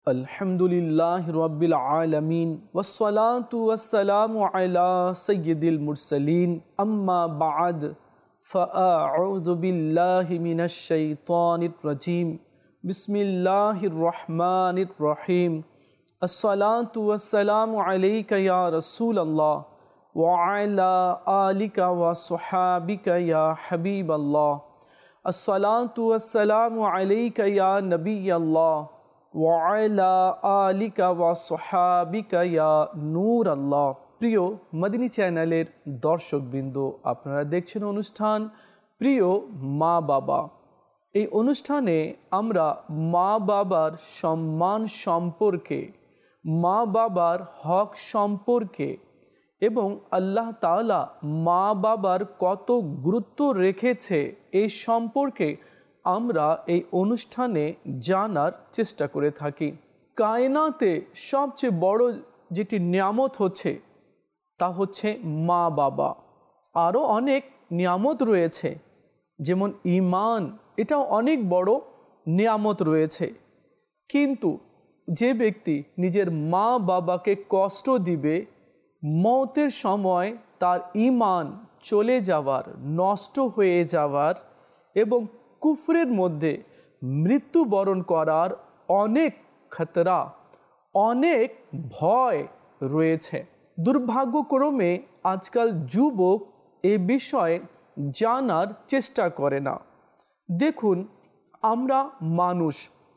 अल्हम्दुलिल्लाहि रब्बिल आलमीन वस्सलातु वस्सलामु अला सय्यिदिल मुरसलीन अम्मा बाद फ़अऊज़ु बिल्लाहि मिनश शैतानिर रजीम बिस्मिल्लाहिर रहमानिर रहीम अस्सलातु वस्सलामु अलैका या रसूलल्लाह व अला आलिका व सुहाबिका या हबीबल्लाह अस्सलातु वस्सलामु अलैका या नबियल्लाह ওয়ালা আলিকা ওয়া সুহাবিকা ইয়া নূর আল্লাহ। প্রিয় মদিনী চ্যানেলের দর্শকবৃন্দ, আপনারা দেখছেন অনুষ্ঠান প্রিয় মা বাবা। এই অনুষ্ঠানে আমরা মা বাবার সম্মান সম্পর্কে, মা বাবার হক সম্পর্কে এবং আল্লাহ তাআলা মা বাবার কত গুরুত্ব রেখেছে এই সম্পর্কে আমরা এই অনুষ্ঠানে জানার চেষ্টা করে থাকি। কায়নাতে সবচেয়ে বড় যেটি নিয়ামত হচ্ছে তা হচ্ছে মা বাবা। আরও অনেক নিয়ামত রয়েছে, যেমন ঈমান, এটাও অনেক বড় নিয়ামত রয়েছে। কিন্তু যে ব্যক্তি নিজের মা বাবাকে কষ্ট দিবে, মওতের সময় তার ঈমান চলে যাওয়ার, নষ্ট হয়ে যাওয়ার এবং কুফরের মধ্যে মৃত্যুবরণ করার অনেক খতরা, অনেক ভয় রয়েছে। দুর্ভাগ্যক্রমে আজকাল যুবক এ বিষয়ে জানার চেষ্টা করে না। দেখুন, আমরা মানুষ,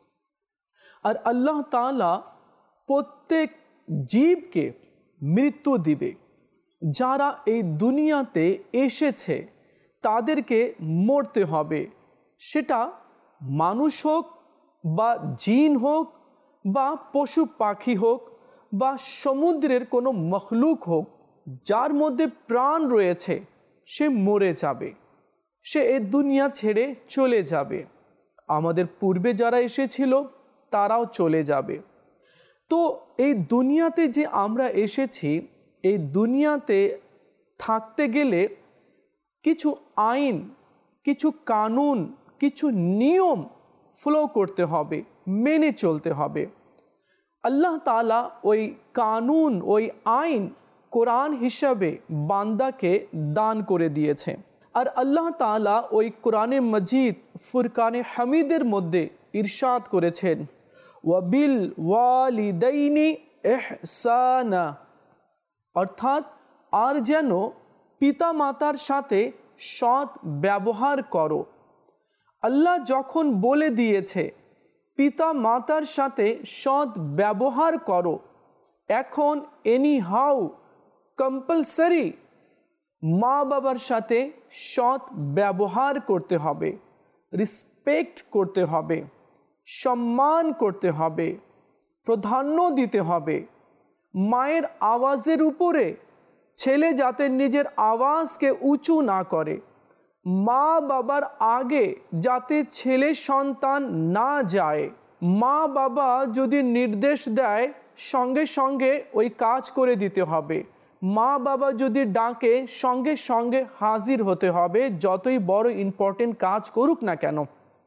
আর আল্লাহ তাআলা প্রত্যেক জীবকে মৃত্যু দিবে। যারা এই দুনিয়াতে এসেছে তাদেরকে মরতে হবে, সেটা মানুষ হোক বা জিন হোক বা পশু পাখি হোক বা সমুদ্রের কোনো মখলুক হোক, যার মধ্যে প্রাণ রয়েছে সে মরে যাবে, সে এই দুনিয়া ছেড়ে চলে যাবে। আমাদের পূর্বে যারা এসেছিল তারাও চলে যাবে। তো এই দুনিয়াতে যে আমরা এসেছি, এই দুনিয়াতে থাকতে গেলে কিছু আইন, কিছু কানুন, কিছু নিয়ম ফলো করতে হবে, মেনে চলতে হবে। আল্লাহ তাআলা ওই কানুন, ওই আইন কোরআন হিসাবে বান্দাকে দান করে দিয়েছে। আর আল্লাহ তাআলা ওই কোরআনে মজিদ ফুরকানে হামিদের মধ্যে ইরশাদ করেছেন, ওয়াবিল ওয়ালিদাইনি ইহসানা, অর্থাৎ আর যেন পিতা মাতার সাথে সৎ ব্যবহার করো। আল্লাহ যখন বলে দিয়েছে পিতা মাতার সাথে সৎ ব্যবহার করো, এখন এনি হাউ কম্পালসারি মা বাবার সাথে সৎ ব্যবহার করতে হবে, রেসপেক্ট করতে হবে, সম্মান করতে হবে, প্রাধান্য দিতে হবে। মায়ের আওয়াজের উপরে ছেলে যাতে নিজের আওয়াজকে উঁচু না করে, মা বাবার আগে যাতে ছেলে সন্তান না যায়, মা বাবা যদি নির্দেশ দেয় সঙ্গে সঙ্গে ওই কাজ করে দিতে হবে, মা বাবা যদি ডাকে সঙ্গে সঙ্গে হাজির হতে হবে, যতই বড় ইম্পর্টেন্ট কাজ করুক না কেন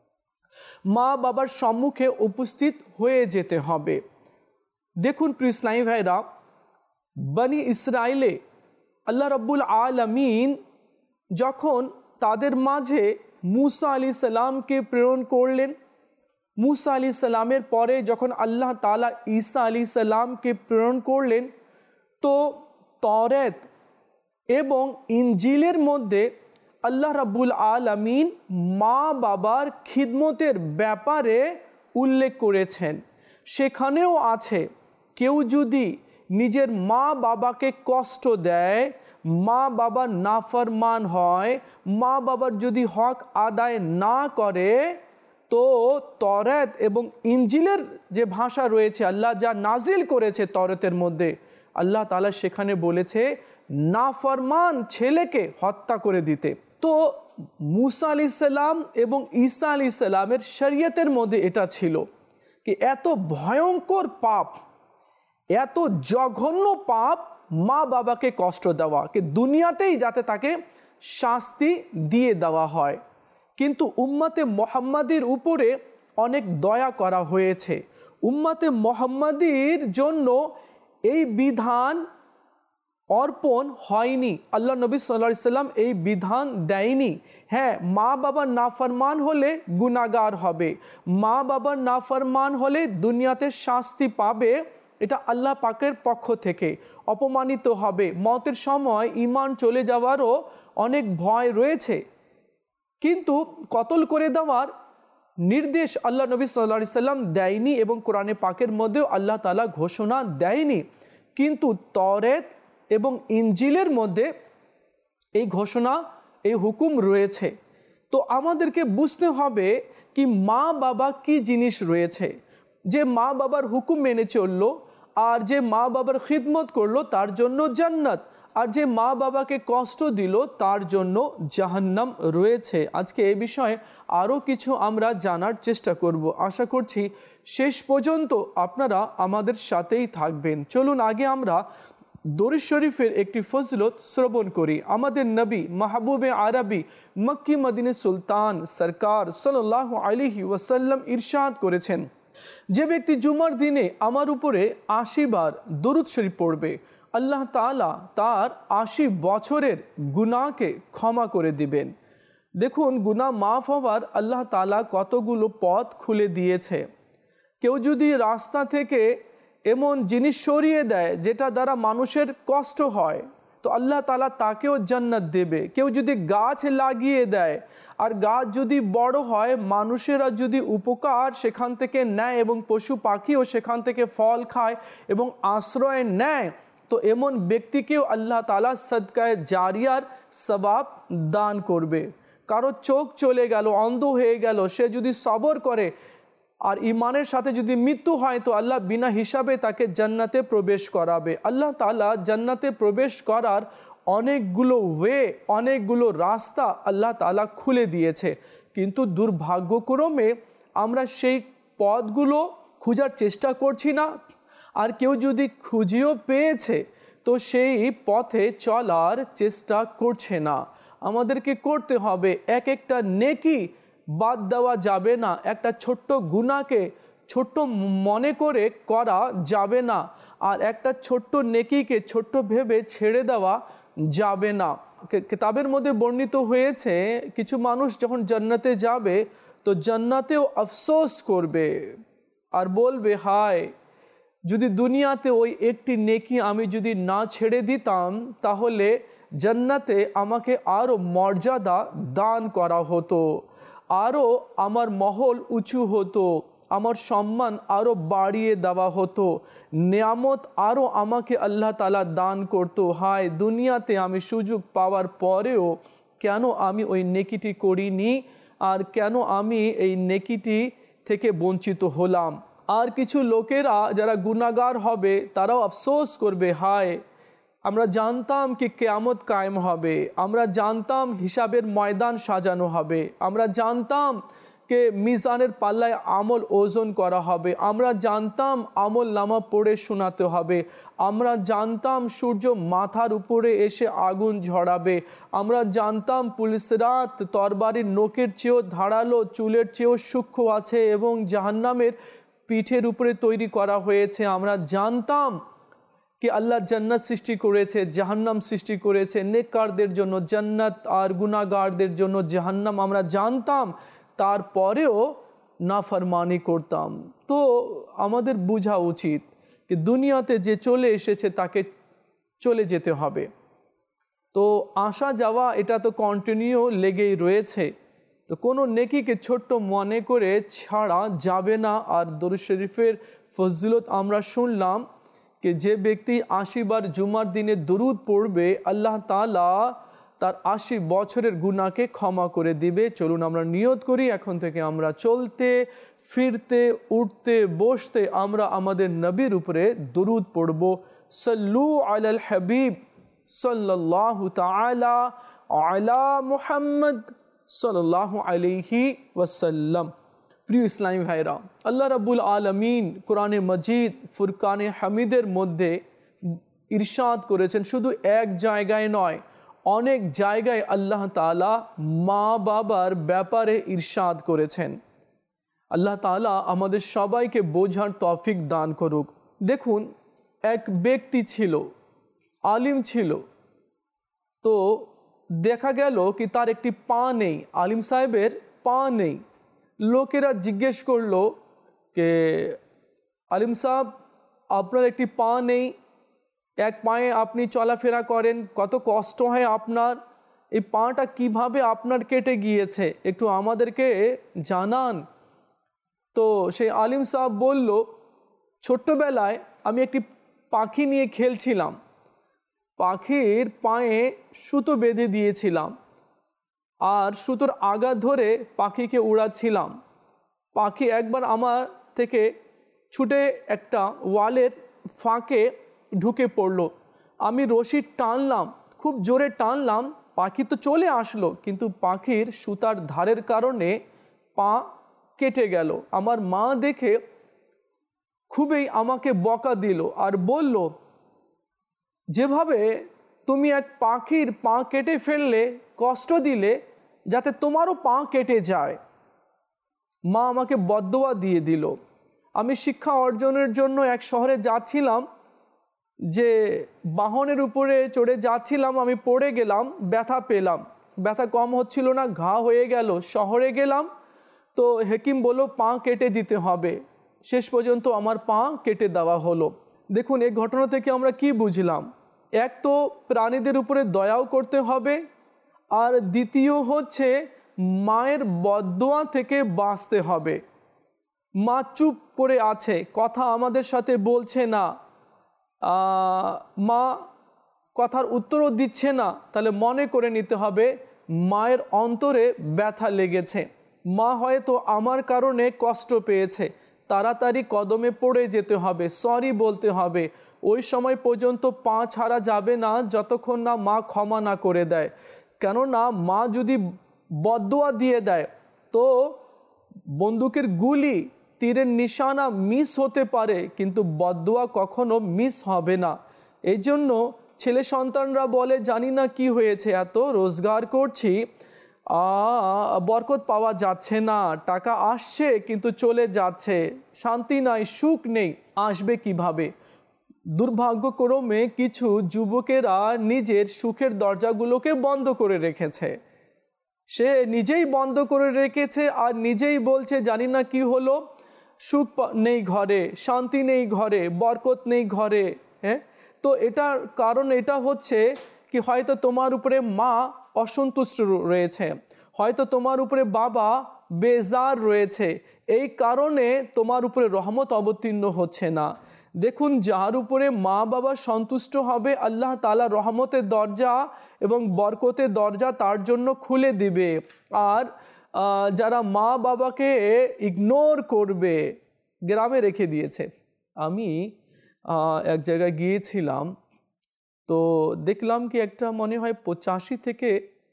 মা বাবার সম্মুখে উপস্থিত হয়ে যেতে হবে। দেখুন প্রিয় ইসলামী ভাইরা, বনি ইসরাইলে আল্লাহ রাব্বুল আলামিন যখন তাদের মাঝে মুসা আলাইহিস সালামকে প্রেরণ করলেন, মুসা আলাইহিস সালামের পরে যখন আল্লাহ তাআলা ঈসা আলাইহিস সালামকে প্রেরণ করলেন, তো তওরাত এবং ইনজিলের মধ্যে আল্লাহ রাব্বুল আলামিন মা বাবার খিদমতের ব্যাপারে উল্লেখ করেছেন। সেখানেও আছে, কেউ যদি নিজের মা বাবাকে কষ্ট দেয়, মা বাবার নাফরমান হয়, মা বাবার যদি হক আদায় না করে, তো তওরাত এবং ইনজিলের যে ভাষা রয়েছে, আল্লাহ যা নাজিল করেছে তওরাতের মধ্যে, আল্লাহ তাআলা সেখানে বলেছে নাফরমান ছেলেকে হত্যা করে দিতে। তো মুসা আলাইহিস সালাম এবং ঈসা আলাইহিস সালামের শরীয়তের মধ্যে এটা ছিল কি এত ভয়ঙ্কর পাপ, এত জঘন্য পাপ মা বাবাকে কষ্ট দেওয়া, কি দুনিয়াতেই যাতে তাকে শাস্তি দিয়ে দেওয়া হয়। কিন্তু উম্মতে মুহাম্মাদের উপরে অনেক দয়া করা হয়েছে, উম্মতে মুহাম্মাদির জন্য এই বিধান অর্পণ হয়নি, আল্লাহ নবী সাল্লাল্লাহু আলাইহি সাল্লাম এই বিধান দেয়নি। হ্যাঁ, মা বাবার নাফরমান হলে গুনাহগার হবে, মা বাবার নাফরমান হলে দুনিয়াতে শাস্তি পাবে, এটা আল্লাহ পাকের পক্ষ থেকে অপমানিত হবে, মওতের সময় ঈমান চলে যাওয়ারও অনেক ভয় রয়েছে। কিন্তু কতল করে দেওয়ার নির্দেশ আল্লাহ নবী সাল্লাল্লাহু আলাইহি সাল্লাম দেয়নি এবং কোরআনে পাকের মধ্যেও আল্লাহ তাআলা ঘোষণা দেয়নি। কিন্তু তওরাত এবং ইনজিলের মধ্যে এই ঘোষণা, এই হুকুম রয়েছে। তো আমাদেরকে বুঝতে হবে কি মা বাবা কি জিনিস রয়েছে। যে মা বাবার হুকুম মেনে চললো আর যে মা বাবার খিদমত করলো তার জন্য জান্নাত, আর যে মা বাবাকে কষ্ট দিল তার জন্য জাহান্নাম রয়েছে। আজকে এই বিষয়ে আরও কিছু আমরা জানার চেষ্টা করব। আশা করছি শেষ পর্যন্ত আপনারা আমাদের সাথেই থাকবেন। চলুন আগে আমরা দরুদ শরীফের একটি ফজিলত শ্রবণ করি। আমাদের নবী মাহবুবে আরবি মক্কি মদিনে সুলতান সরকার সাল্লাল্লাহু আলাইহি ওয়াসাল্লাম ইরশাদ করেছেন, যে ব্যক্তি জুমার দিনে আমার উপরে ৮০ বার দরুদ শরীফ পড়বে, আল্লাহ তাআলা তার ৮০ বছরের গুনাহকে ক্ষমা করে দিবেন। দেখুন, গুনাহ মাফ হওয়ার আল্লাহ তাআলা কতগুলো পথ খুলে দিয়েছে। কেউ যদি রাস্তা থেকে এমন জিনিস সরিয়ে দেয় যেটা দ্বারা মানুষের কষ্ট হয়, তো আল্লাহ তাআলা তাকেও জান্নাত দেবে। কেউ যদি গাছ লাগিয়ে দেয় আর গাছ যদি বড় হয়, মানুষেরা যদি উপকার সেখান থেকে নেয় এবং পশু পাখিও সেখান থেকে ফল খায় এবং আশ্রয় নেয়, তো এমন ব্যক্তিকেও আল্লাহ তাআলা সদকায়ে জারিয়ার সওয়াব দান করবে। কারো চোখ চলে গেল, অন্ধ হয়ে গেল, সে যদি সবর করে আর ঈমানের সাথে যদি মৃত্যু হয়, তো আল্লাহ বিনা হিসাবে তাকে জান্নাতে প্রবেশ করাবে। আল্লাহ তাআলা জান্নাতে প্রবেশ করার অনেকগুলো অনেকগুলো রাস্তা আল্লাহ তাআলা খুলে দিয়েছে, কিন্তু দুর্ভাগ্যক্রমে আমরা সেই পথগুলো খোঁজার চেষ্টা করছি না। আর কেউ যদি খুঁজেও পেয়েছে তো সেই পথে চলার চেষ্টা করছে না। আমাদেরকে করতে হবে, এক একটা নেকি বাদ দেওয়া যাবে না, একটা ছোট্ট গুনাহকে ছোট্ট মনে করে করা যাবে না, আর একটা ছোট্ট নেকিকে ছোট্ট ভেবে ছেড়ে দেওয়া যাবে না। কিতাবের মধ্যে বর্ণিত হয়েছে, কিছু মানুষ যখন জান্নাতে যাবে তো জান্নাতেও আফসোস করবে আর বলবে, হায় যদি দুনিয়াতে ওই একটি নেকি আমি যদি না ছেড়ে দিতাম, তাহলে জান্নাতে আমাকে আরও মর্যাদা দান করা হতো, আরও আমার মহল উঁচু হতো, আমার সম্মান আরও বাড়িয়ে দেওয়া হতো, নিয়ামত আরও আমাকে আল্লাহ তাআলা দান করতো। হায় দুনিয়াতে আমি সুযোগ পাওয়ার পরেও কেন আমি ওই নেকিটি করিনি, আর কেন আমি এই নেকিটি থেকে বঞ্চিত হলাম। আর কিছু লোকেরা যারা গুনাহগার হবে তারাও আফসোস করবে, হায় আমরা জানতাম কি কিয়ামত কায়েম হবে, আমরা জানতাম হিসাবের ময়দান সাজানো হবে, আমরা জানতাম কে মিজানের পাল্লায় আমল ওজন করা হবে, আমরা জানতাম আমল নামা পড়ে শোনাতে হবে, আমরা জানতাম সূর্য মাথার উপরে এসে আগুন ঝরাবে, আমরা জানতাম পুলিশরাত তরবারির নোকের চেয়েও ধারালো, চুলের চেয়েও সূক্ষ্ম আছে এবং জাহান্নামের পিঠের উপরে তৈরি করা হয়েছে, আমরা জানতাম कि अल्लाह जन्नत सृष्टि करेছে জাহান্নাম সৃষ্টি করেছে নেককারদের জন্য জান্নাত আর গুনাহগারদের জন্য জাহান্নাম আমরা জানতাম তারপরেও নাফরমানি করতাম। তো আমাদের বোঝা উচিত कि দুনিয়াতে যে চলে এসেছে তাকে চলে যেতে হবে। তো আসা যাওয়া এটা তো কন্টিনিউ লেগেই রয়েছে। তো কোনো নেকিকে ছোট্ট মনে করে ছাড়া যাবে না। আর দরুদ শরীফের ফজিলত আমরা শুনলাম कि যে ব্যক্তি ৮০ বার জুমার দিনে দরুদ পড়বে আল্লাহ তাআলা তার ৮০ বছরের গুনাহকে ক্ষমা করে দিবে। চলুন আমরা নিয়ত করি এখন থেকে আমরা চলতে ফিরতে উঠতে বসতে আমরা আমাদের নবীর উপরে দরুদ পড়ব। সল্লু আলাল হাবিব সাল্লাল্লাহু তাআলা আলা মুহাম্মদ সাল্লাল্লাহু আলাইহি ওয়াসাল্লাম। প্রিয় ইসলামী ভাইরা, আল্লাহ রাব্বুল আলামিন কোরআনে মজিদ ফুরকানে হামিদের মধ্যে ইরশাদ করেছেন, শুধু এক জায়গায় নয় অনেক জায়গায় আল্লাহ তাআলা মা বাবার ব্যাপারে ইরশাদ করেছেন। আল্লাহ তাআলা আমাদের সবাইকে বোঝার তৌফিক দান করুক। দেখুন, এক ব্যক্তি ছিল, আলিম ছিল, তো দেখা গেল কি তার একটি পা নেই, আলিম সাহেবের পা নেই। লোকেরা জিজ্ঞেস করলো যে আলিম সাহেব, আপনার একটি পা নেই, এক পায়ে আপনি চলাফেরা করেন, কত কষ্ট হয় আপনার, এই পাটা কিভাবে আপনার কেটে গিয়েছে, একটু আমাদেরকে জানান। তো সেই আলিম সাহেব বলল, ছোট্টবেলায় আমি একটি পাখি নিয়ে খেলছিলাম, পাখির পায়ে সুতো বেঁধে দিয়েছিলাম আর সুতোর আগা ধরে পাখিকে উড়াচ্ছিলাম। পাখি একবার আমার থেকে ছুটে একটা ওয়ালের ফাঁকে ঢুকে পড়ল। আমি রশি টানলাম, খুব জোরে টানলাম, পাখি তো চলে আসলো, কিন্তু পাখির সুতার ধারের কারণে পা কেটে গেল। আমার মা দেখে খুবই আমাকে বকা দিল আর বলল, যেভাবে তুমি এক পাখির পা কেটে ফেললে, কষ্ট দিলে, যাতে তোমারও পা কেটে যায়। মা আমাকে বদদোয়া দিয়ে দিল। আমি শিক্ষা অর্জনের জন্য এক শহরে যাচ্ছিলাম, যে বাহনের উপরে চড়ে যাচ্ছিলাম, আমি পড়ে গেলাম, ব্যথা পেলাম, ব্যথা কম হচ্ছিল না, ঘা হয়ে গেল। শহরে গেলাম, তো হেকিম বলল পা কেটে দিতে হবে। শেষ পর্যন্ত আমার পা কেটে দেওয়া হলো। দেখুন, এই ঘটনা থেকে আমরা কি বুঝলাম? এক তো প্রাণীদের উপরে দয়াও করতে হবে, আর দ্বিতীয় হচ্ছে মায়ের বদদোয়া থেকে বাঁচতে হবে। মা চুপ করে আছে, কথা আমাদের সাথে বলছে না, মা কথার উত্তরও দিচ্ছে না, তাহলে মনে করে নিতে হবে মায়ের অন্তরে ব্যথা লেগেছে, মা হয়তো আমার কারণে কষ্ট পেয়েছে, তাড়াতাড়ি কদমে পড়ে যেতে হবে, সরি বলতে হবে। ওই সময় পর্যন্ত পা ছাড়া যাবে না যতক্ষণ না মা ক্ষমা না করে দেয়। কেননা মা যদি বদদোয়া দিয়ে দেয় তো বন্দুকের গুলি, তীরের নিশানা মিস হতে পারে, কিন্তু বদদোয়া কখনো মিস হবে না। এই জন্য ছেলে সন্তানরা বলে, জানি না কি হয়েছে, এত রোজগার করছি, বরকত পাওয়া যাচ্ছে না, টাকা আসছে কিন্তু চলে যাচ্ছে, শান্তি নাই, সুখ নেই, আসবে কিভাবে? দুর্ভাগ্যক্রমে কিছু যুবকেরা নিজের সুখের দরজাগুলোকে বন্ধ করে রেখেছে। সে নিজেই বন্ধ করে রেখেছে আর নিজেই বলছে, জানি না কি হলো, সুখ নেই ঘরে, শান্তি নেই ঘরে, বরকত নেই ঘরে। হ্যাঁ, তো এটার কারণ এটা হচ্ছে কি, হয়তো তোমার উপরে মা অসন্তুষ্ট রয়েছে, হয়তো তোমার উপরে বাবা বেজার রয়েছে, এই কারণে তোমার উপরে রহমত অবতীর্ণ হচ্ছে না। দেখুন, যার উপরে মা বাবা সন্তুষ্ট হবে, আল্লাহ তাআলা রহমতের দরজা এবং বরকতের দরজা তার জন্য খুলে দিবে। আর যারা মা বাবাকে ইগনোর করবে, গ্রামে রেখে দিয়েছে। আমি এক জায়গায় গিয়েছিলাম, তো দেখলাম কি একটা মনে হয় 85 থেকে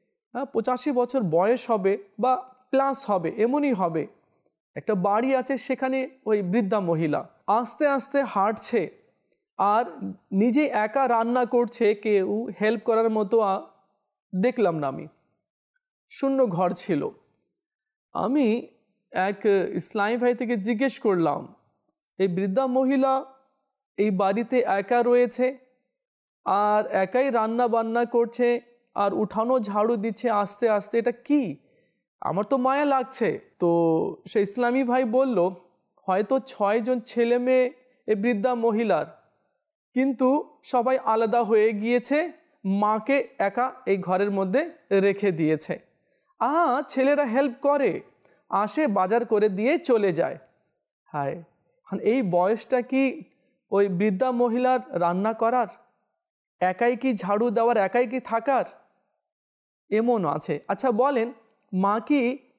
85 বছর বয়স হবে বা প্লাস হবে, এমনই হবে। একটা বাড়ি আছে, সেখানে ওই বৃদ্ধা মহিলা আস্তে আস্তে হাঁটছে আর নিজে একা রান্না করছে, কেউ হেল্প করার মতো দেখলাম না। আমি শূন্য ঘর ছিল। আমি এক ইসলামী ভাই থেকে জিজ্ঞেস করলাম, এই বৃদ্ধা মহিলা এই বাড়িতে একা রয়েছে আর একাই রান্না বান্না করছে আর উঠানো ঝাড়ু দিচ্ছে আস্তে আস্তে, এটা কি? আমার তো মায়া লাগছে। তো সে ইসলামী ভাই বলল, হয়তো 6 জন ছেলে মেয়ে এই বৃদ্ধা মহিলার, কিন্তু সবাই আলাদা হয়ে গিয়েছে, মাকে একা এই ঘরের মধ্যে রেখে দিয়েছে। ছেলেরা হেল্প করে, আসে, বাজার করে দিয়ে চলে যায়। হায়, এই বয়সটা কি ওই বৃদ্ধা মহিলার রান্না করার, একাই কি ঝাড়ু দেওয়ার, একাই কি থাকার? এমন আছে। আচ্ছা বলেন, মা কি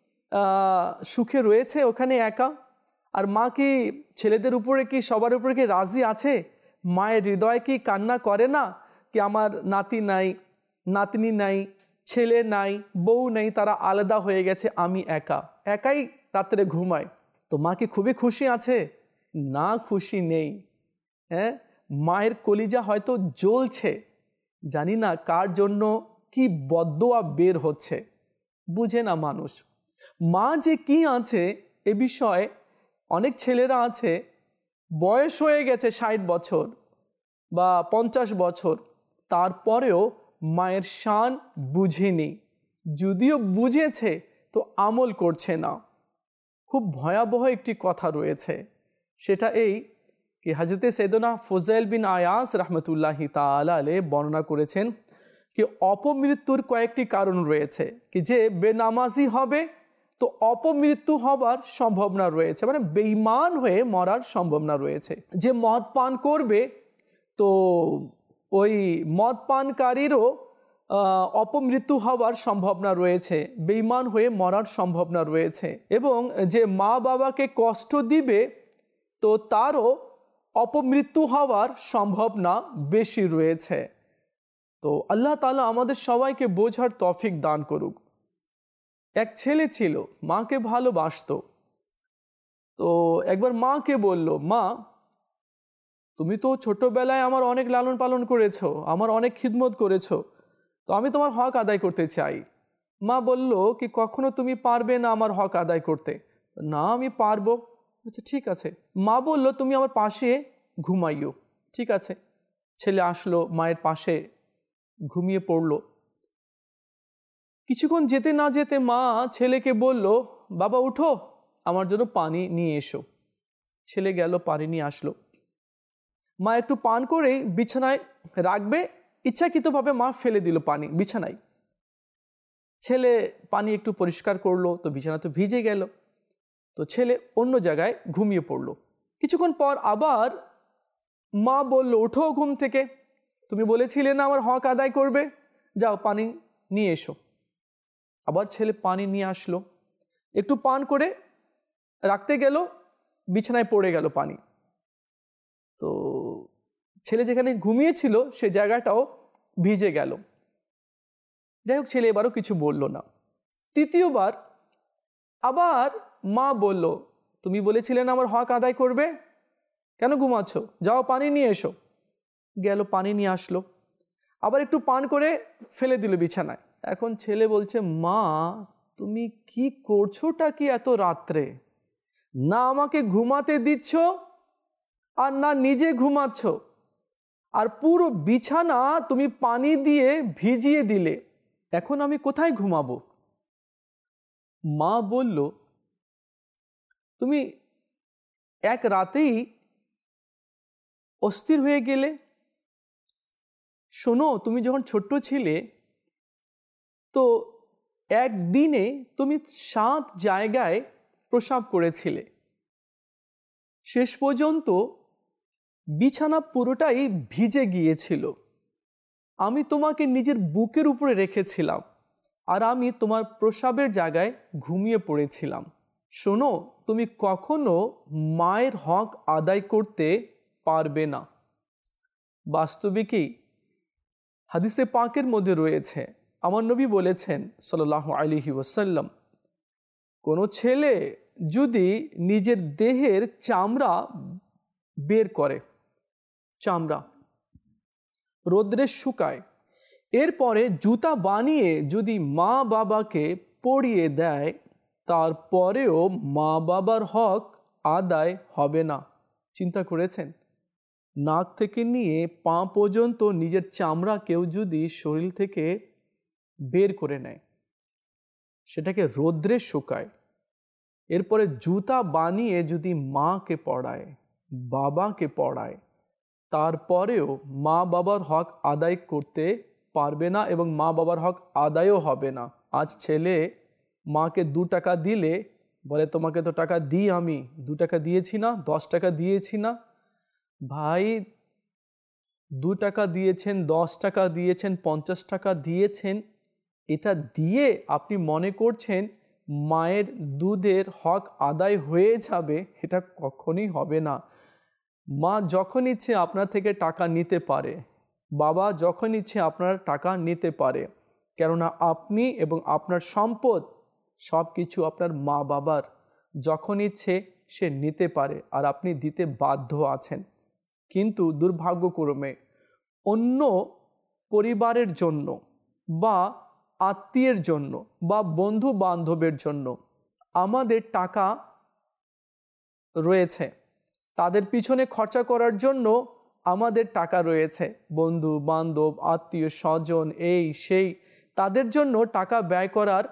সুখে রয়েছে ওখানে একা? আর মা কি ছেলেদের উপরে কি, সবার উপরে কি রাজি আছে? মায়ের হৃদয় কি কান্না করে না কি আমার নাতি নাই, নাতনি নাই, ছেলে নাই, বউ নেই, তারা আলাদা হয়ে গেছে, আমি একা, একাই রাত্রে ঘুমাই? তো মা কি খুবই খুশি আছে? না, খুশি নেই। হ্যাঁ, মায়ের কলিজা হয়তো জ্বলছে, জানি না কার জন্য কি বদদোয়া বের হচ্ছে, বুঝে না মানুষ। মা যে কি আছে এ বিষয়ে অনেক ছেলেরা আছে বয়স হয়ে গেছে 60 বছর বা 50 বছর, তারপরেও মায়ের শান বুঝেনি, যদিও বুঝেছে তো আমল করছে না। খুব ভয়াবহ একটি কথা রয়েছে, সেটা এই कि हज़रत सैयदना ফুজাইল বিন আয়াস রহমতুল্লাহি তাআলা আলাইহি বর্ণনা করেছেন कि অপমৃত্যুর কয়েকটি কারণ রয়েছে, कि যে বেনামাজি হবে তো অপমৃত্যু হবার সম্ভাবনা রয়েছে, মানে বেঈমান হয়ে মরার সম্ভাবনা রয়েছে। যে মদ পান করবে তো ওই মদ পানকারীরও অপমৃত্যু হওয়ার সম্ভাবনা রয়েছে, বেঈমান হয়ে মরার সম্ভাবনা রয়েছে। এবং যে মা বাবাকে কষ্ট দিবে তো তারও অপমৃত্যু হওয়ার সম্ভাবনা বেশি রয়েছে। তো আল্লাহ তাআলা আমাদের সবাইকে বোঝার তৌফিক দান করুক। এক ছেলে ছিল, মাকে ভালোবাসতো। তো একবার মাকে বলল, মা তুমি তো ছোটবেলায় আমার অনেক লালন পালন করেছো, আমার অনেক খিদমত করেছো, তো আমি তোমার হক আদায় করতে চাই। মা বলল কি কখনো তুমি পারবে না আমার হক আদায় করতে। না আমি পারবো। আচ্ছা ঠিক আছে। মা বলল তুমি আমার পাশে ঘুমাইও। ঠিক আছে। ছেলে আসলো, মায়ের পাশে ঘুমিয়ে পড়লো। কিছুক্ষণ যেতে না যেতে মা ছেলেকে বলল, বাবা উঠো, আমার জন্য পানি নিয়ে এসো। ছেলে গেল, পানি নিয়ে আসলো। মা একটু পান করে বিছানায় রাখবে, ইচ্ছাকৃতভাবে মা ফেলে দিল পানি বিছানায়। ছেলে পানি একটু পরিষ্কার করলো, তো বিছানা তো ভিজে গেল। তো ছেলে অন্য জায়গায় ঘুমিয়ে পড়লো। কিছুক্ষণ পর আবার মা বলল, উঠো ঘুম থেকে, তুমি বলেছিলে না আমার হক আদায় করবে, যাও পানি নিয়ে এসো। আবার ছেলে পানি নিয়ে আসলো, একটু পান করে রাখতে গেল, বিছানায় পড়ে গেল পানি। তো ছেলে যেখানে ঘুমিয়েছিল সে জায়গাটাও ভিজে গেল। যাই হোক, ছেলে এবারও কিছু বলল না। তৃতীয়বার আবার মা বলল, তুমি বলেছিলে না আমার হক আদায় করবে, কেন ঘুমাচ্ছ, যাও পানি নিয়ে এসো। গেল, পানি নিয়ে আসলো, আবার একটু পান করে ফেলে দিল বিছানায়। এখন ছেলে বলছে, মা তুমি কি করছোটা কি এত রাত্রে, না আমাকে ঘুমাতে দিচ্ছ আর না নিজে ঘুমাচ্ছ, আর পুরো বিছানা তুমি পানি দিয়ে ভিজিয়ে দিলে, এখন আমি কোথায় ঘুমাবো? মা বলল, তুমি এক রাতেই অস্থির হয়ে গেলে। শোনো, তুমি যখন ছোট্ট ছিলে তো একদিনে তুমি 7 জায়গায় প্রস্রাব করেছিলে, শেষ পর্যন্ত বিছানা পুরোটাই ভিজে গিয়েছিল। আমি তোমাকে নিজের বুকের উপরে রেখেছিলাম আর আমি তোমার প্রস্রাবের জায়গায় ঘুমিয়ে পড়েছিলাম। শোনো, তুমি কখনো মায়ের হক আদায় করতে পারবে না। বাস্তবিকই হাদিসে পাকের মধ্যে রয়েছে, আমার নবী বলেছেন সাল্লাল্লাহু আলাইহি ওয়াসাল্লাম, কোনো ছেলে যদি নিজের দেহের চামড়া বের করে, চামড়া রোদ্রে শুকায়, এরপরে জুতা বানিয়ে যদি মা বাবাকে পরিয়ে দেয়, তারপরেও মা বাবার হক আদায় হবে না। চিন্তা করেছেন? নাক থেকে নিয়ে পা পর্যন্ত নিজের চামড়া কেউ যদি শরীর থেকে বের করে নেয়, সেটাকে রোদ্রে শুকায়, এরপরে জুতা বানিয়ে যদি মাকে পড়ায়, বাবাকে পড়ায়, তারপরেও মা বাবার হক আদায় করতে পারবে না এবং মা বাবার হক আদায়ও হবে না। আজ ছেলে মাকে 2 টাকা দিলে বলে, তোমাকে তো টাকা দিই, আমি 2 টাকা দিয়েছি না, 10 টাকা দিয়েছি না। ভাই 2 টাকা দিয়েছেন, 10 টাকা দিয়েছেন, 50 টাকা দিয়েছেন, এটা দিয়ে আপনি মনে করছেন মায়ের দুধের হক আদায় হয়ে যাবে, এটা কখনোই হবে না। মা যখন ইচ্ছে আপনার থেকে টাকা নিতে পারে, বাবা যখন ইচ্ছে আপনার টাকা নিতে পারে, কেননা আপনি এবং আপনার সম্পদ সব কিছু আপনার মা বাবার, যখন ইচ্ছে সে নিতে পারে আর আপনি দিতে বাধ্য আছেন। কিন্তু দুর্ভাগ্যক্রমে অন্য পরিবারের জন্য বা আত্মীয়ের জন্য বা বন্ধু বান্ধবের জন্য আমাদের টাকা রয়েছে, তাদের পিছনে খরচা করার জন্য আমাদের টাকা রয়েছে, বন্ধু বান্ধব আত্মীয় স্বজন এই সেই, তাদের জন্য টাকা ব্যয় করার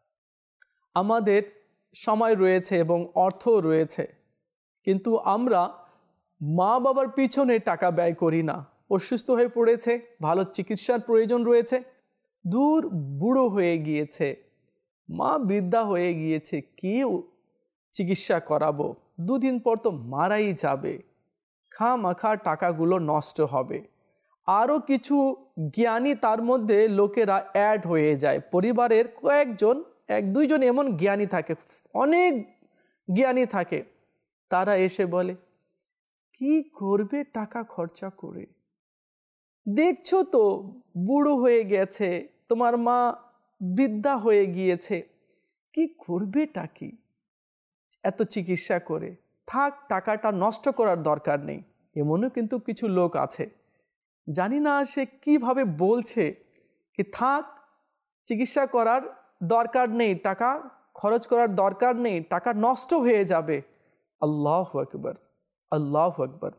আমাদের সময় রয়েছে এবং অর্থ রয়েছে। কিন্তু আমরা মা বাবার পিছনে টাকা ব্যয় করি না। অসুস্থ হয়ে পড়েছে, ভালো চিকিৎসার প্রয়োজন রয়েছে, দূর বুড়ো হয়ে গিয়েছে, মা বৃদ্ধা হয়ে গিয়েছে, কেউ চিকিৎসা করাবো, দুদিন পর তো মারাই যাবে, খামাখা টাকাগুলো নষ্ট হবে। আরও কিছু জ্ঞানী তার মধ্যে লোকেরা অ্যাড হয়ে যায়, পরিবারের কয়েকজন এক দুইজন এমন জ্ঞানী থাকে, অনেক জ্ঞানী থাকে, তারা এসে বলে কি করবে টাকা খরচা করে, দেখছো তো বুড়ো হয়ে গেছে, তোমার মা বৃদ্ধা হয়ে গিয়েছে, কি করবেটা কি এত চিকিৎসা করে, থাক টাকাটা নষ্ট করার দরকার নেই। এমনও কিন্তু কিছু লোক আছে, জানি না সে কিভাবে বলছে কি থাক চিকিৎসা করার দরকার নেই, টাকা খরচ করার দরকার নেই, টাকা নষ্ট হয়ে যাবে। আল্লাহু আকবার, আল্লাহু আকবার।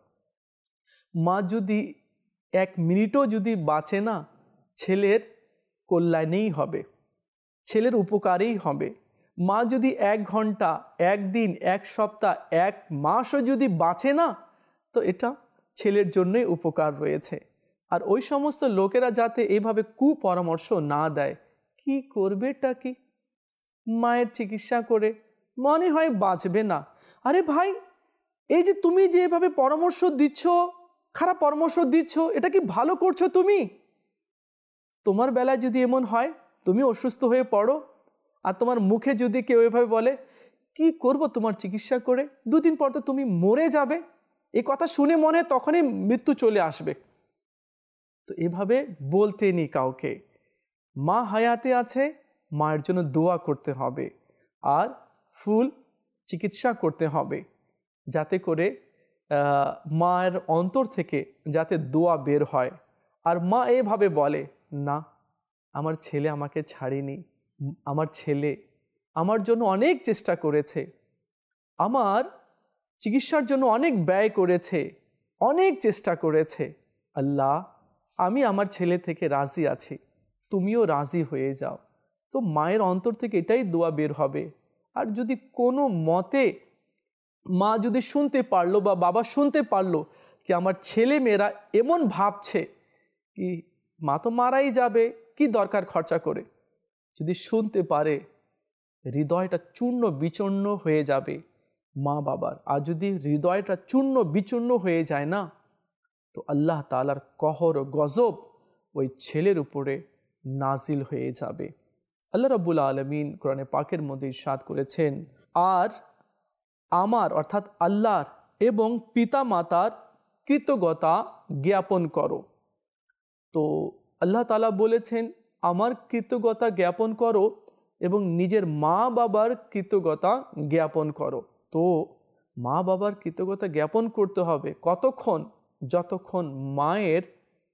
মা যদি 1 মিনিটও যদি বাঁচে না, ছেলের কল্যাণেই হবে, ছেলের উপকারেই হবে। মা যদি 1 ঘন্টা, 1 দিন, 1 সপ্তাহ, 1 মাসও যদি বাঁচে না, তো এটা ছেলের জন্যই উপকার রয়েছে। আর ওই সমস্ত লোকেরা যাতে এইভাবে কুপরামর্শ না দেয়, কি করবেটা কি, মায়ের চিকিৎসা করে মনে হয় বাঁচবে না। আরে ভাই, এই যে তুমি যে এভাবে পরামর্শ দিচ্ছ, খারাপ পরামর্শ দিচ্ছ, এটা কি ভালো করছো তুমি? তোমার বেলায় যদি এমন হয়, তুমি অসুস্থ হয়ে পড়ো, আর তোমার মুখে যদি কেউ এভাবে বলে কি করব তোমার চিকিৎসা করে, 2 দিন পর তো তুমি মরে যাবে, এই কথা শুনে মনে তখনই মৃত্যু চলে আসবে। তো এভাবে বলতে নি কাউকে। মা হায়াতে আছে, মায়ের জন্য দোয়া করতে হবে আর ফুল চিকিৎসা করতে হবে, যাতে করে মায়ের অন্তর থেকে যাতে দোয়া বের হয়। আর মা এভাবে বলে না, আমার ছেলে আমাকে ছাড়েনি, আমার ছেলে আমার জন্য অনেক চেষ্টা করেছে, আমার চিকিৎসার জন্য অনেক ব্যয় করেছে, অনেক চেষ্টা করেছে। আল্লাহ, আমি আমার ছেলে থেকে রাজি আছি, তুমিও রাজি হয়ে যাও। তো মায়ের অন্তর থেকে এটাই দোয়া বের হবে। আর যদি কোনো মতে মা যদি শুনতে পারলো বা বাবা শুনতে পারলো কি আমার ছেলে মেয়েরা এমন ভাবছে কি মা তো মারাই যাবে, কি দরকার খরচা করে, যদি শুনতে পারে, হৃদয়টা চূর্ণ বিচূর্ণ হয়ে যাবে মা বাবার। আর যদি হৃদয়টা চূর্ণ বিচূর্ণ হয়ে যায় না, তো আল্লাহ তাআলার কহর গজব ওই ছেলের উপরে নাজিল হয়ে যাবে। আল্লাহ রাব্বুল আলামিন কোরআনে পাকের মধ্যে ইরশাদ করেছেন, আর আমার অর্থাৎ আল্লাহর এবং পিতা মাতার কৃতজ্ঞতা জ্ঞাপন করো। তো আল্লাহ তাআলা বলেছেন আমার কৃতজ্ঞতা জ্ঞাপন করো এবং নিজের মা বাবার কৃতজ্ঞতা জ্ঞাপন করো। তো মা বাবার কৃতজ্ঞতা জ্ঞাপন করতে হবে কতক্ষণ, যতক্ষণ মায়ের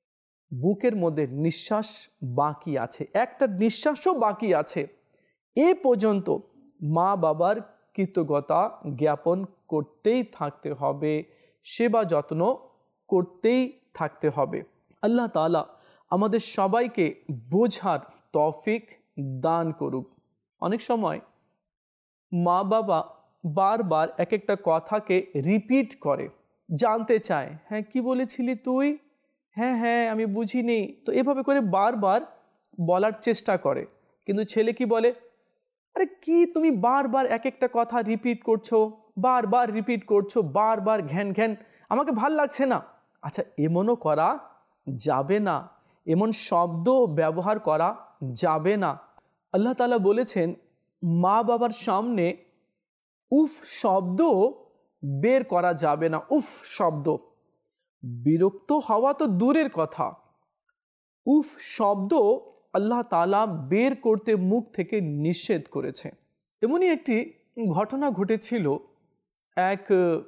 বুকের মধ্যে নিঃশ্বাস বাকি আছে, একটা নিঃশ্বাসও বাকি আছে, এ পর্যন্ত মা বাবার কৃতজ্ঞতা জ্ঞাপন করতেই থাকতে হবে, সেবা যত্ন করতেই থাকতে হবে। আল্লাহ তাআলা আমাদের সবাইকে বোঝার তৌফিক দান করুক। অনেক সময় মা বাবা বারবার এক একটা কথাকে রিপিট করে, জানতে চায়, হ্যাঁ কি বলেছিলি তুই, হ্যাঁ হ্যাঁ আমি বুঝিনি, তো এভাবে করে বারবার বলার চেষ্টা করে। কিন্তু ছেলে কি বলে, আরে কি তুমি বারবার এক একটা কথা রিপিট করছো, বারবার রিপিট করছো, বারবার ঘ্যান ঘ্যান, আমাকে ভাল লাগছে না। আচ্ছা, এমনও করা যাবে না, এমন শব্দ ব্যবহার করা যাবে না। আল্লাহ তাআলা বলেছেন মা বাবার সামনে উফ শব্দ বের করা যাবে না। উফ শব্দ, বিরক্ত হওয়া তো দূরের কথা, উফ শব্দ আল্লাহ তাআলা বের করতে মুখ থেকে নিষেধ করেছে। এমনই একটি ঘটনা ঘটেছিল, এক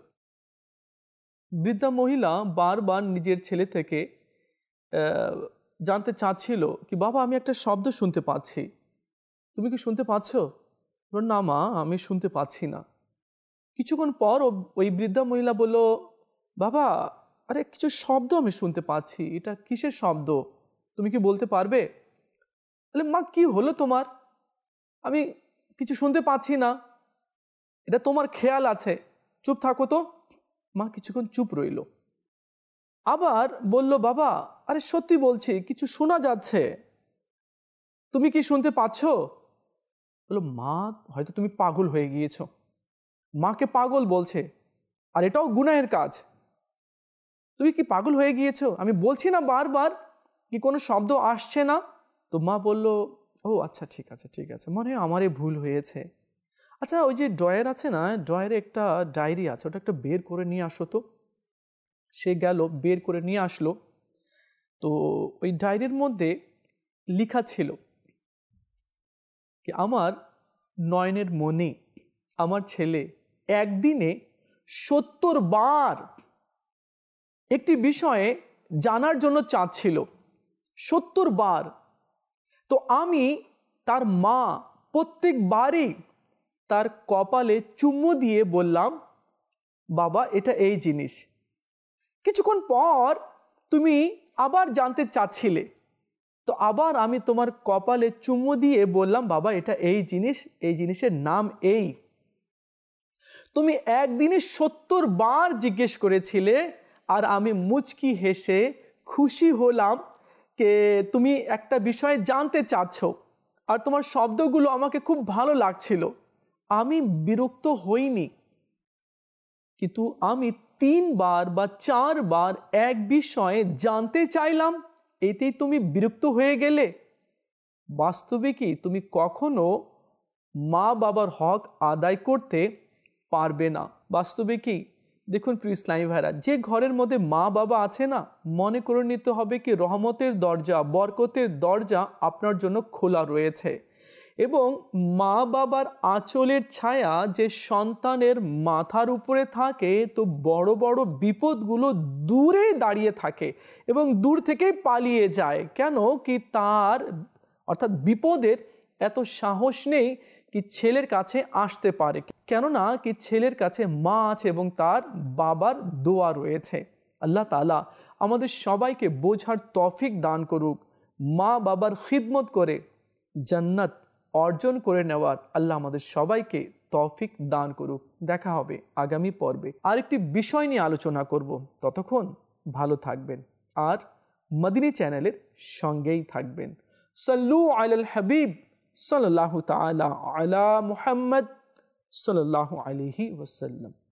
বৃদ্ধা মহিলা বারবার নিজের ছেলে থেকে জানতে চাচ্ছিল কি বাবা আমি একটা শব্দ শুনতে পাচ্ছি, তুমি কি শুনতে পাচ্ছ? না মা, আমি শুনতে পাচ্ছি না। কিছুক্ষণ পর ওই বৃদ্ধা মহিলা বলল, বাবা, আরে কিছু শব্দ আমি শুনতে পাচ্ছি, এটা কিসের শব্দ, তুমি কি বলতে পারবে? বলে, মা কি হলো তোমার? আমি কিছু শুনতে পাচ্ছি না, এটা তোমার খেয়াল আছে, চুপ থাকো তো। মা কিছুক্ষণ চুপ রইল, আবার বলল, বাবা, আরে সত্যি বলছি, কিছু শোনা যাচ্ছে, তুমি কি শুনতে পাচ্ছ? বললো, মা হয়তো তুমি পাগল হয়ে গিয়েছো, মাকে পাগল বলছে, আর এটাও গুনাহের কাজ। তুমি কি পাগল হয়ে গিয়েছো? আমি বলছি না বারবার কি কোনো শব্দ আসছে না? তো মা বলল, ও আচ্ছা, ঠিক আছে ঠিক আছে, মনে হয় আমারই ভুল হয়েছে। আচ্ছা, ওই যে ড্রয়ার আছে না, ড্রয়ারে একটা ডায়েরি আছে, ওটা একটা বের করে নিয়ে আসো তো। সে গেল, বের করে নিয়ে আসলো। তো ওই ডায়েরির মধ্যে লেখা ছিল কি, আমার নয়নের মণি, আমার ছেলে একদিনে 70 বার একটি বিষয়ে জানার জন্য চাচ্ছিল, 70 বার। তো আমি তার মা প্রত্যেকবারই তার কপালে চুম্বু দিয়ে বললাম, বাবা এটা এই জিনিস। কিছুক্ষণ পর তুমি আবার জানতে চাচ্ছিলে, তো আবার আমি তোমার কপালে চুম্বু দিয়ে বললাম, বাবা এটা এই জিনিস, এই জিনিসের নাম এই। তুমি একদিনে 70 বার জিজ্ঞেস করেছিলে, আর আমি মুচকি হেসে খুশি হলাম যে তুমি একটা বিষয় জানতে চাচ্ছ, আর তোমার শব্দগুলো আমাকে খুব ভালো লাগছিল। আমি বিরক্ত হইনি, কিন্তু আমি 3 বার বা 4 বার এক বিষয়ে জানতে চাইলাম, এতেই তুমি বিরক্ত হয়ে গেলে। বাস্তবে কি তুমি কখনো মা বাবার হক আদায় করতে পারবে না। বাস্তবে কি, দেখুন প্রিয় ইসলামী ভাইরা, যে ঘরের মধ্যে মা বাবা আছে না, মনে করে নিতে হবে কি রহমতের দরজা, বরকতের দরজা আপনার জন্য খোলা রয়েছে। এবং মা বাবার আঁচলের ছায়া যে সন্তানের মাথার উপরে থাকে, তো বড় বড় বিপদগুলো দূরে দাঁড়িয়ে থাকে এবং দূর থেকেই পালিয়ে যায়। কেন কি তার অর্থাৎ বিপদের এত সাহস নেই কি ছেলের কাছে আসতে পারে, কেননা কি ছেলের কাছে মা আছে এবং তার বাবার দোয়া রয়েছে। আল্লাহ তাআলা আমাদের সবাইকে বোঝার তৌফিক দান করুক, মা বাবার খিদমত করে জান্নাত অর্জন করে নেওয়ার আল্লাহ আমাদের সবাইকে তৌফিক দান করুক। দেখা হবে আগামী পর্বে, আরেকটি বিষয় নিয়ে আলোচনা করব। ততক্ষণ ভালো থাকবেন আর মদিনী চ্যানেলের সঙ্গেই থাকবেন। সাল্লু আলাল হাবিব সাল্লাল্লাহু তাআলা আলা মুহাম্মদ সাল্লাল্লাহু আলাইহি ওয়াসাল্লাম।